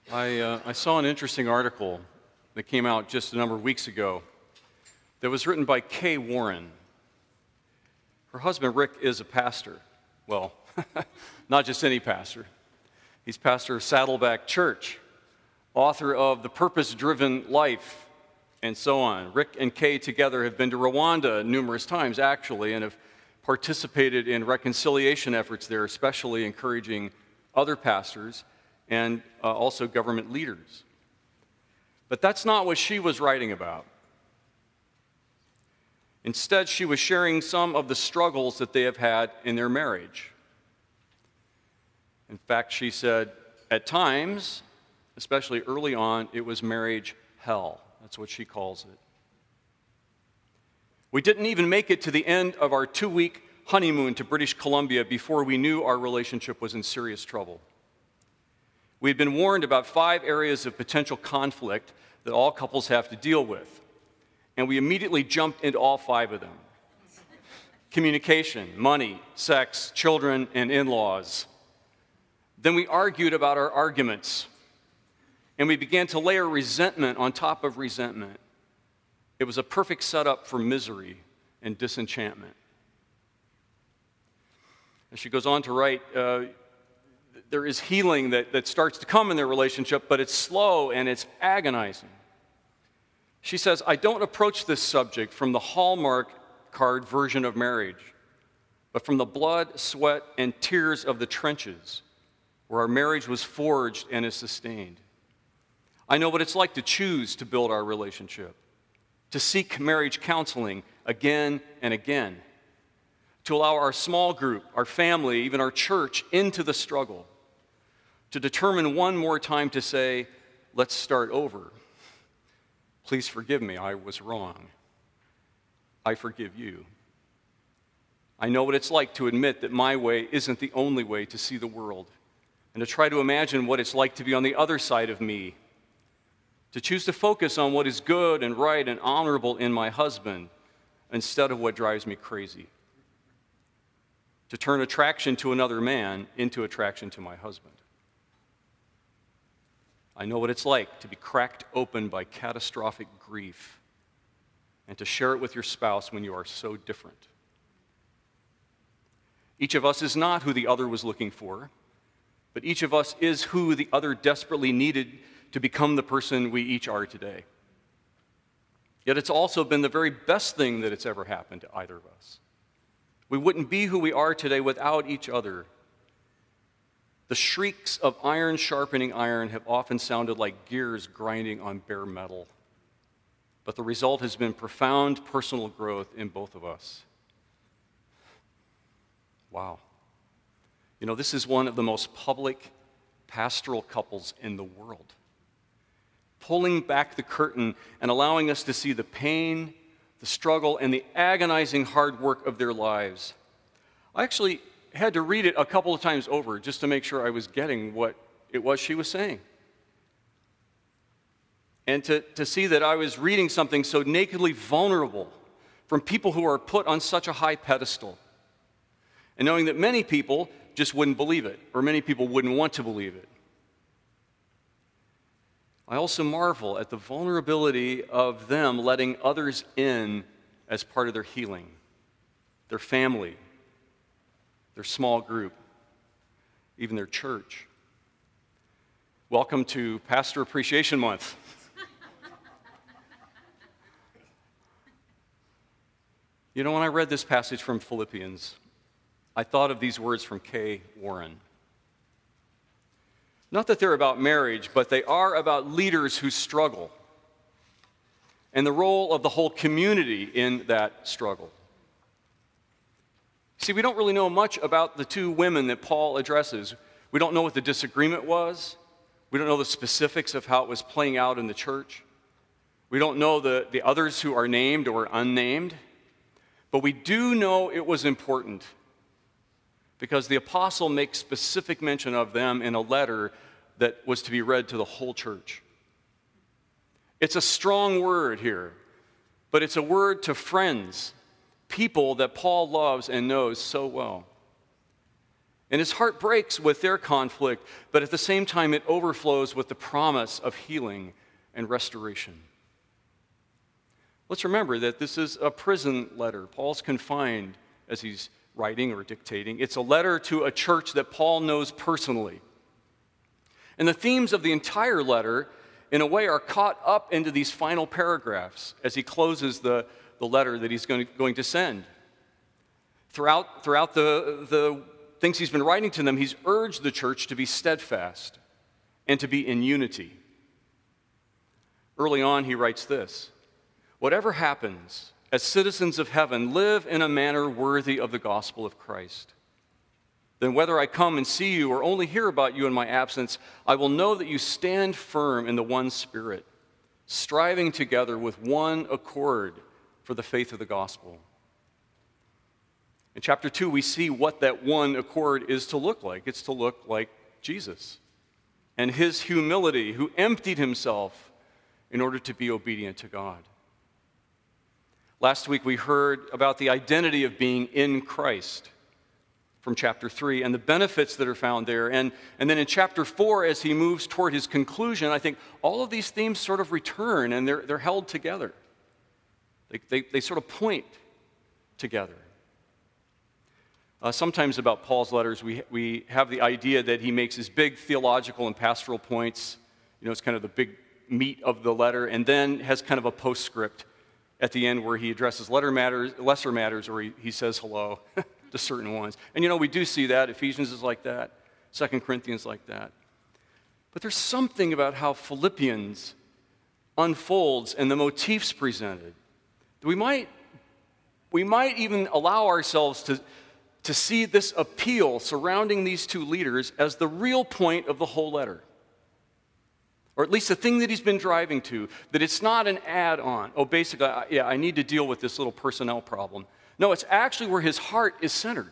I saw an interesting article that came out just a number of weeks ago that was written by Kay Warren. Her husband, Rick, is a pastor. Well, not just any pastor. He's pastor of Saddleback Church, author of The Purpose-Driven Life, and so on. Rick and Kay together have been to Rwanda numerous times, actually, and have participated in reconciliation efforts there, especially encouraging other pastors and also government leaders. But that's not what she was writing about. Instead, she was sharing some of the struggles that they have had in their marriage. In fact, she said, at times, especially early on, it was marriage hell. That's what she calls it. We didn't even make it to the end of our 2-week honeymoon to British Columbia before we knew our relationship was in serious trouble. We had been warned about 5 areas of potential conflict that all couples have to deal with, and we immediately jumped into all 5 of them. Communication, money, sex, children, and in-laws. Then we argued about our arguments, and we began to layer resentment on top of resentment. It was a perfect setup for misery and disenchantment. And she goes on to write, there is healing that starts to come in their relationship, but it's slow and it's agonizing. She says, I don't approach this subject from the Hallmark card version of marriage, but from the blood, sweat, and tears of the trenches where our marriage was forged and is sustained. I know what it's like to choose to build our relationship, to seek marriage counseling again and again, to allow our small group, our family, even our church into the struggle, to determine one more time to say, let's start over. Please forgive me, I was wrong. I forgive you. I know what it's like to admit that my way isn't the only way to see the world, and to try to imagine what it's like to be on the other side of me, to choose to focus on what is good and right and honorable in my husband instead of what drives me crazy, to turn attraction to another man into attraction to my husband. I know what it's like to be cracked open by catastrophic grief and to share it with your spouse when you are so different. Each of us is not who the other was looking for, but each of us is who the other desperately needed to become the person we each are today. Yet it's also been the very best thing that it's ever happened to either of us. We wouldn't be who we are today without each other. The shrieks of iron sharpening iron have often sounded like gears grinding on bare metal. But the result has been profound personal growth in both of us. Wow. You know, this is one of the most public pastoral couples in the world. Pulling back the curtain and allowing us to see the pain, the struggle, and the agonizing hard work of their lives. I actually had to read it a couple of times over just to make sure I was getting what it was she was saying. And to see that I was reading something so nakedly vulnerable from people who are put on such a high pedestal. And knowing that many people just wouldn't believe it, or many people wouldn't want to believe it. I also marvel at the vulnerability of them letting others in as part of their healing, their family, their small group, even their church. Welcome to Pastor Appreciation Month. You know, when I read this passage from Philippians, I thought of these words from Kay Warren. Not that they're about marriage, but they are about leaders who struggle and the role of the whole community in that struggle. See, we don't really know much about the 2 women that Paul addresses. We don't know what the disagreement was. We don't know the specifics of how it was playing out in the church. We don't know the others who are named or unnamed. But we do know it was important because the apostle makes specific mention of them in a letter that was to be read to the whole church. It's a strong word here, but it's a word to friends, people that Paul loves and knows so well. And his heart breaks with their conflict, but at the same time it overflows with the promise of healing and restoration. Let's remember that this is a prison letter. Paul's confined as he's writing or dictating. It's a letter to a church that Paul knows personally. And the themes of the entire letter, in a way, are caught up into these final paragraphs as he closes the letter that he's going to send. Throughout the things he's been writing to them, he's urged the church to be steadfast and to be in unity. Early on, he writes this: "Whatever happens, as citizens of heaven, live in a manner worthy of the gospel of Christ. Then whether I come and see you or only hear about you in my absence, I will know that you stand firm in the one Spirit, striving together with one accord for the faith of the gospel." In chapter 2, we see what that one accord is to look like. It's to look like Jesus and his humility, who emptied himself in order to be obedient to God. Last week, we heard about the identity of being in Christ from chapter 3 and the benefits that are found there. And then in chapter 4, as he moves toward his conclusion, I think all of these themes sort of return and they're held together. They sort of point together. Sometimes about Paul's letters, we have the idea that he makes his big theological and pastoral points. It's kind of the big meat of the letter, and then has kind of a postscript at the end where he addresses lesser matters, or he says hello to certain ones. And we do see that. Ephesians is like that. 2 Corinthians like that. But there's something about how Philippians unfolds and the motifs presented. We might even allow ourselves to see this appeal surrounding these two leaders as the real point of the whole letter. Or at least the thing that he's been driving to, that it's not an add-on. Oh, basically, I need to deal with this little personnel problem. No, it's actually where his heart is centered.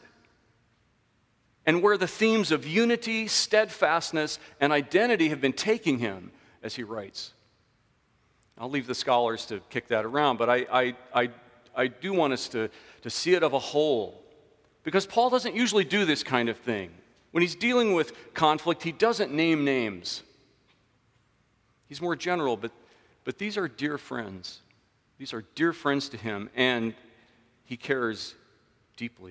And where the themes of unity, steadfastness, and identity have been taking him as he writes. I'll leave the scholars to kick that around, but I do want us to see it of a whole. Because Paul doesn't usually do this kind of thing. When he's dealing with conflict, he doesn't name names. He's more general, but these are dear friends. These are dear friends to him, and he cares deeply.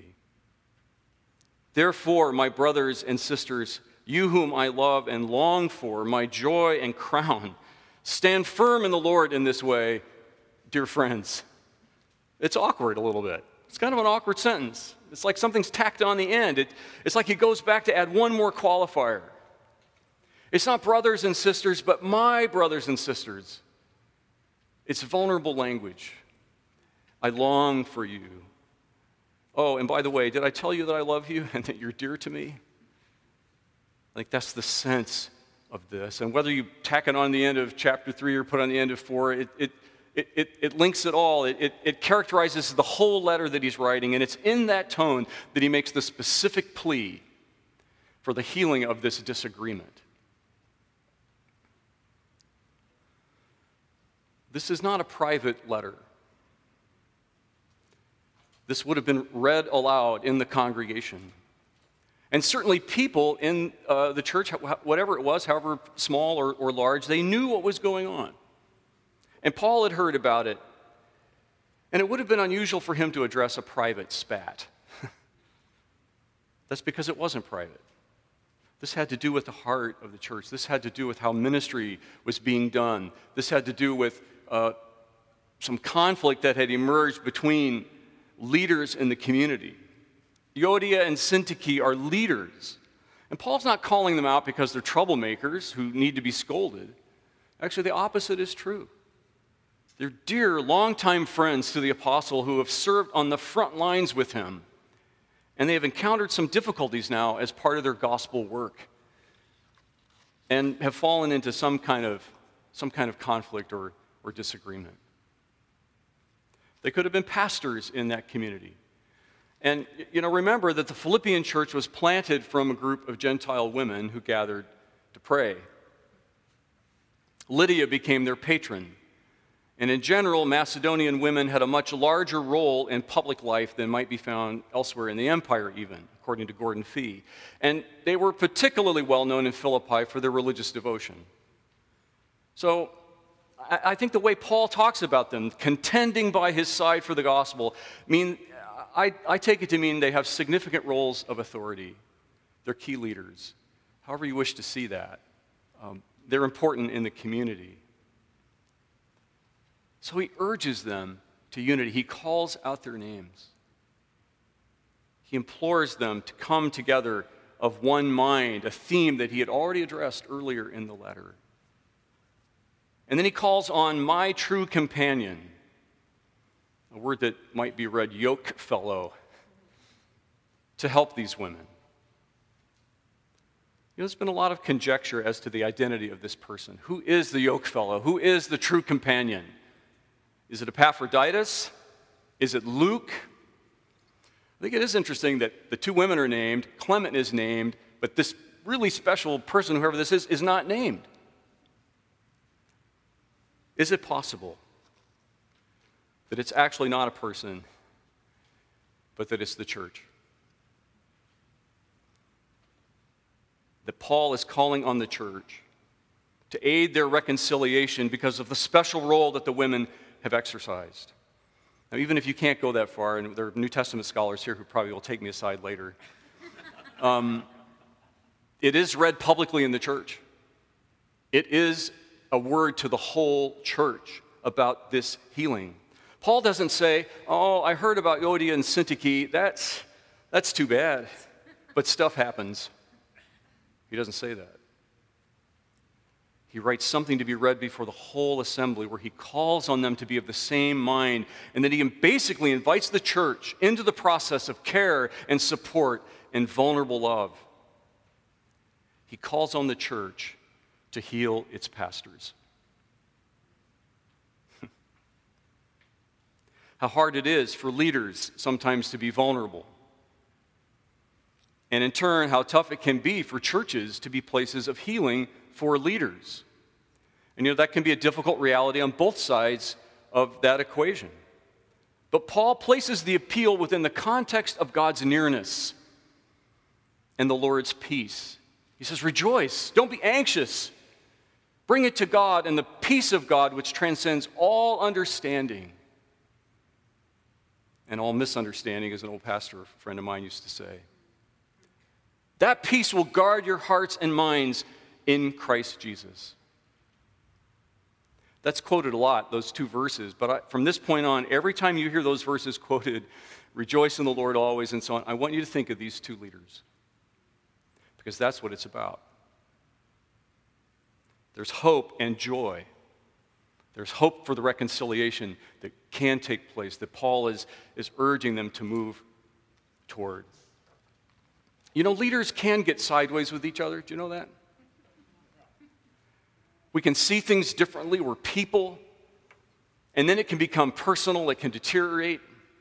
"Therefore, my brothers and sisters, you whom I love and long for, my joy and crown, stand firm in the Lord in this way, dear friends." It's awkward a little bit. It's kind of an awkward sentence. It's like something's tacked on the end. It's like he goes back to add one more qualifier. It's not brothers and sisters, but my brothers and sisters. It's vulnerable language. I long for you. Oh, and by the way, did I tell you that I love you and that you're dear to me? Like, that's the sense of this. And whether you tack it on the end of chapter 3 or put on the end of 4, it links it all. It characterizes the whole letter that he's writing, and it's in that tone that he makes the specific plea for the healing of this disagreement. This is not a private letter. This would have been read aloud in the congregation. And certainly people in the church, whatever it was, however small or large, they knew what was going on. And Paul had heard about it. And it would have been unusual for him to address a private spat. That's because it wasn't private. This had to do with the heart of the church. This had to do with how ministry was being done. This had to do with some conflict that had emerged between leaders in the community. Euodia and Syntyche are leaders. And Paul's not calling them out because they're troublemakers who need to be scolded. Actually, the opposite is true. They're dear, longtime friends to the apostle who have served on the front lines with him. And they have encountered some difficulties now as part of their gospel work and have fallen into some kind of conflict or disagreement. They could have been pastors in that community. And, remember that the Philippian church was planted from a group of Gentile women who gathered to pray. Lydia became their patron, And in general, Macedonian women had a much larger role in public life than might be found elsewhere in the empire, even, according to Gordon Fee. And they were particularly well known in Philippi for their religious devotion. So I think the way Paul talks about them, contending by his side for the gospel, I take it to mean they have significant roles of authority. They're key leaders. However you wish to see that. They're important in the community. So he urges them to unity. He calls out their names. He implores them to come together of one mind, a theme that he had already addressed earlier in the letter. And then he calls on my true companion, a word that might be read yoke fellow, to help these women. There's been a lot of conjecture as to the identity of this person. Who is the yoke fellow? Who is the true companion? Is it Epaphroditus? Is it Luke? I think it is interesting that the two women are named, Clement is named, but this really special person, whoever this is not named. Is it possible that it's actually not a person, but that it's the church? That Paul is calling on the church to aid their reconciliation because of the special role that the women have exercised. Now, even if you can't go that far, and there are New Testament scholars here who probably will take me aside later, it is read publicly in the church. It is a word to the whole church about this healing. Paul doesn't say, oh, I heard about Euodia and Syntyche, that's too bad, but stuff happens. He doesn't say that. He writes something to be read before the whole assembly where he calls on them to be of the same mind, and then he basically invites the church into the process of care and support and vulnerable love. He calls on the church to heal its pastors. How hard it is for leaders sometimes to be vulnerable. And in turn, how tough it can be for churches to be places of healing for leaders. And that can be a difficult reality on both sides of that equation. But Paul places the appeal within the context of God's nearness and the Lord's peace. He says, rejoice, don't be anxious. Bring it to God and the peace of God which transcends all understanding and all misunderstanding, as an old pastor friend of mine used to say. That peace will guard your hearts and minds in Christ Jesus. That's quoted a lot, those two verses, but from this point on, every time you hear those verses quoted, rejoice in the Lord always and so on, I want you to think of these two leaders, because that's what it's about. There's hope and joy. There's hope for the reconciliation that can take place, that Paul is urging them to move toward. Leaders can get sideways with each other. Do you know that? We can see things differently. We're people. And then it can become personal. It can deteriorate.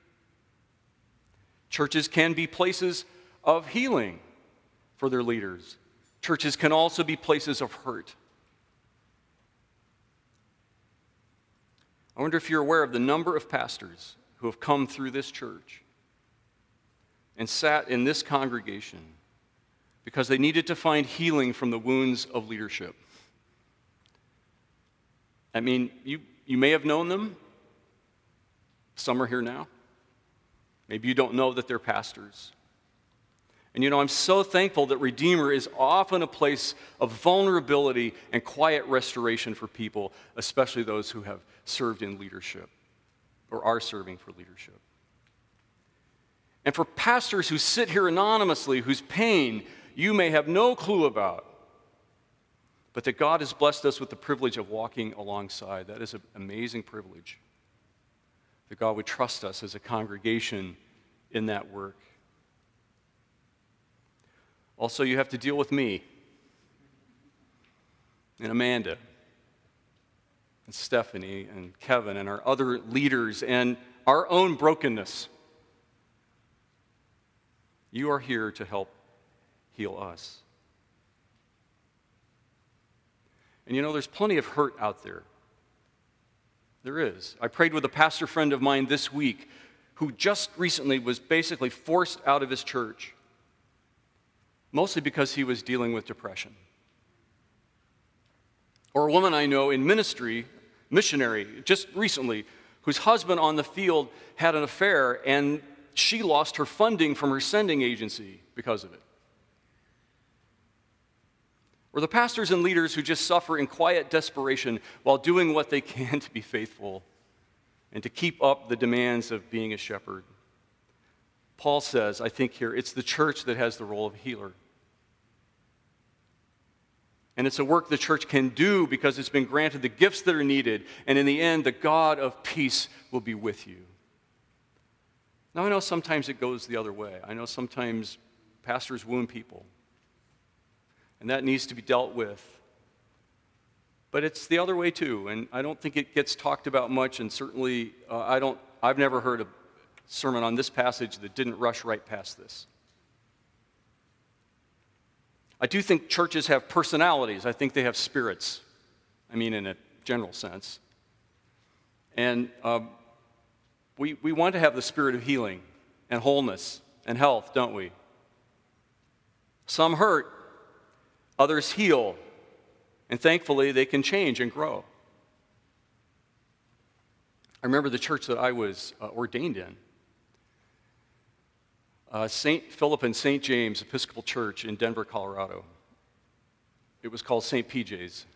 Churches can be places of healing for their leaders. Churches can also be places of hurt. I wonder if you're aware of the number of pastors who have come through this church and sat in this congregation because they needed to find healing from the wounds of leadership. I mean, you may have known them. Some are here now. Maybe you don't know that they're pastors. And I'm so thankful that Redeemer is often a place of vulnerability and quiet restoration for people, especially those who have served in leadership or are serving for leadership. And for pastors who sit here anonymously, whose pain you may have no clue about, but that God has blessed us with the privilege of walking alongside. That is an amazing privilege. That God would trust us as a congregation in that work. Also, you have to deal with me and Amanda and Stephanie and Kevin and our other leaders and our own brokenness. You are here to help heal us. And there's plenty of hurt out there. There is. I prayed with a pastor friend of mine this week who just recently was basically forced out of his church, mostly because he was dealing with depression. Or a woman I know in ministry, missionary, just recently, whose husband on the field had an affair, and she lost her funding from her sending agency because of it. Or the pastors and leaders who just suffer in quiet desperation while doing what they can to be faithful and to keep up the demands of being a shepherd. Paul says, I think here, it's the church that has the role of healer. And it's a work the church can do because it's been granted the gifts that are needed, and in the end, the God of peace will be with you. Now, I know sometimes it goes the other way. I know sometimes pastors wound people, and that needs to be dealt with. But it's the other way too, and I don't think it gets talked about much, and certainly I've never heard a sermon on this passage that didn't rush right past this. I do think churches have personalities. I think they have spirits. I mean, in a general sense. And we want to have the spirit of healing and wholeness and health, don't we? Some hurt, others heal, and thankfully they can change and grow. I remember the church that I was ordained in, St. Philip and St. James Episcopal Church in Denver, Colorado. It was called St. PJ's.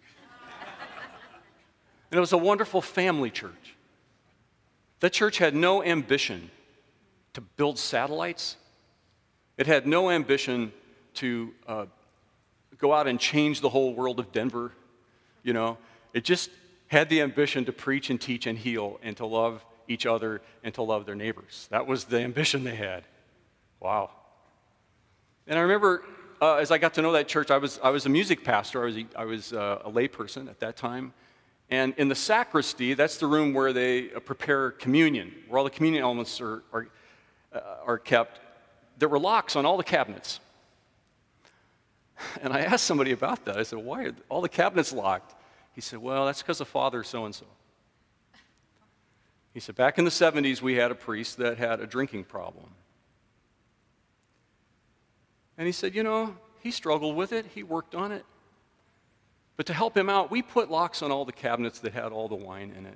And it was a wonderful family church. That church had no ambition to build satellites. It had no ambition to go out and change the whole world of Denver. You know, it just had the ambition to preach and teach and heal and to love each other and to love their neighbors. That was the ambition they had. Wow. And I remember as I got to know that church, I was a music pastor. I was a lay person at that time. And in the sacristy, that's the room where they prepare communion, where all the communion elements are kept. There were locks on all the cabinets. And I asked somebody about that. I said, why are all the cabinets locked? He said, well, that's because of Father so-and-so. He said, back in the 70s, we had a priest that had a drinking problem. And he said, you know, he struggled with it. He worked on it. But to help him out, we put locks on all the cabinets that had all the wine in it.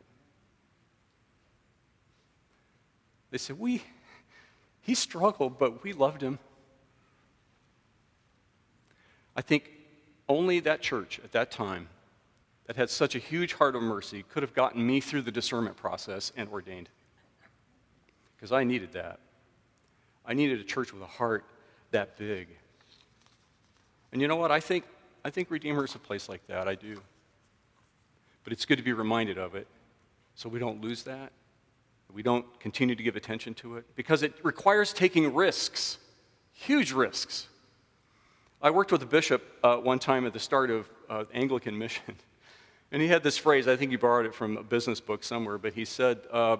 They said, he struggled, but we loved him. I think only that church at that time that had such a huge heart of mercy could have gotten me through the discernment process and ordained. Because I needed that. I needed a church with a heart that big. And you know what? I think Redeemer is a place like that. I do. But it's good to be reminded of it so we don't lose that. We don't continue to give attention to it. Because it requires taking risks, huge risks. I worked with a bishop one time at the start of Anglican mission. And he had this phrase, I think he borrowed it from a business book somewhere, but he said,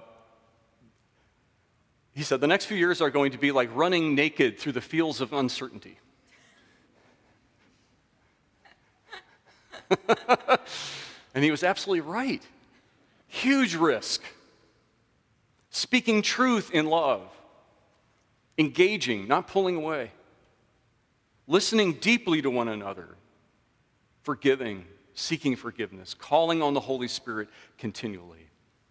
the next few years are going to be like running naked through the fields of uncertainty. And he was absolutely right. Huge risk. Speaking truth in love. Engaging, not pulling away. Listening deeply to one another. Forgiving, seeking forgiveness. Calling on the Holy Spirit continually.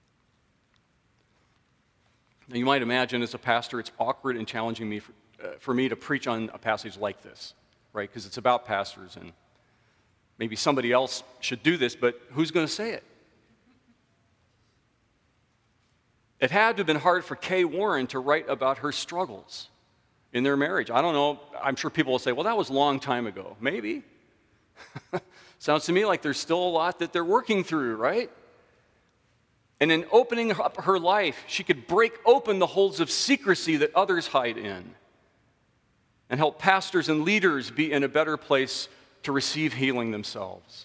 Now, you might imagine as a pastor, it's awkward and challenging for me to preach on a passage like this, right? Because it's about pastors, and maybe somebody else should do this, but who's going to say it? It had to have been hard for Kay Warren to write about her struggles in their marriage. I don't know. I'm sure people will say, well, that was a long time ago. Maybe. Sounds to me like there's still a lot that they're working through, right? And in opening up her life, she could break open the holes of secrecy that others hide in and help pastors and leaders be in a better place to receive healing themselves.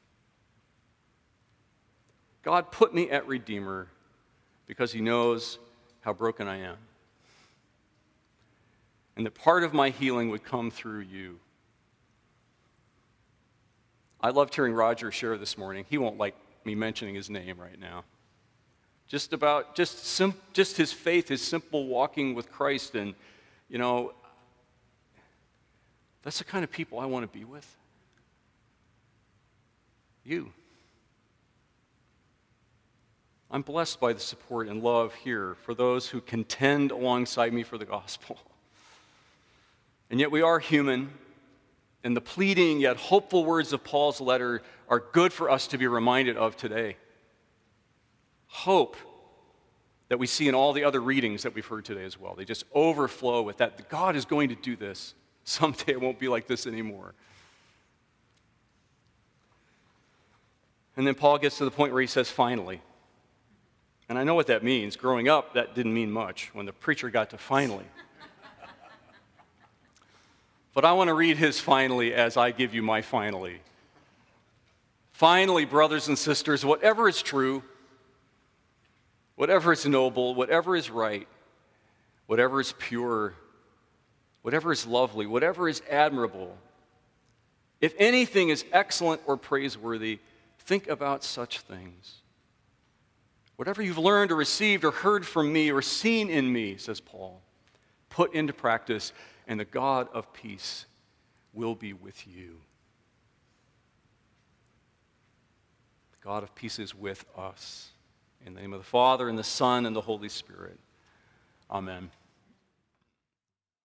God put me at Redeemer because He knows how broken I am. And that part of my healing would come through you. I loved hearing Roger share this morning. He won't like me mentioning his name right now. just his faith, his simple walking with Christ. And, that's the kind of people I want to be with. You. I'm blessed by the support and love here for those who contend alongside me for the gospel. And yet we are human, and the pleading yet hopeful words of Paul's letter are good for us to be reminded of today. Hope that we see in all the other readings that we've heard today as well. They just overflow with that. God is going to do this. Someday it won't be like this anymore. And then Paul gets to the point where he says, finally. And I know what that means. Growing up, that didn't mean much when the preacher got to finally. But I want to read his finally as I give you my finally. Finally, brothers and sisters, whatever is true, whatever is noble, whatever is right, whatever is pure, whatever is lovely, whatever is admirable, if anything is excellent or praiseworthy, think about such things. Whatever you've learned or received or heard from me or seen in me, says Paul, put into practice, and the God of peace will be with you. The God of peace is with us. In the name of the Father, and the Son, and the Holy Spirit. Amen.